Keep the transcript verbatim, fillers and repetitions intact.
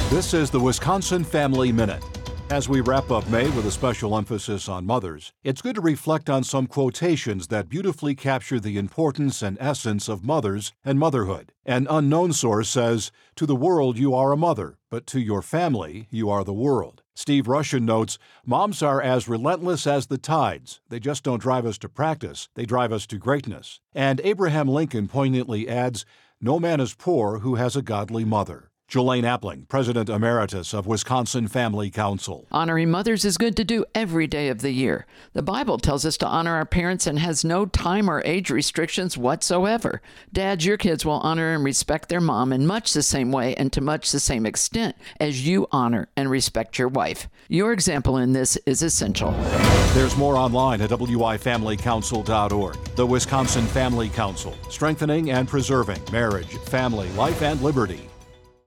This is the Wisconsin Family Minute. As we wrap up May with a special emphasis on mothers, it's good to reflect on some quotations that beautifully capture the importance and essence of mothers and motherhood. An unknown source says, "To the world you are a mother, but to your family you are the world." Steve Rushin notes, "Moms are as relentless as the tides. They just don't drive us to practice, they drive us to greatness." And Abraham Lincoln poignantly adds, "No man is poor who has a godly mother." Jelaine Appling, President Emeritus of Wisconsin Family Council. Honoring mothers is good to do every day of the year. The Bible tells us to honor our parents and has no time or age restrictions whatsoever. Dads, your kids will honor and respect their mom in much the same way and to much the same extent as you honor and respect your wife. Your example in this is essential. There's more online at w i family council dot org. The Wisconsin Family Council, strengthening and preserving marriage, family, life, and liberty.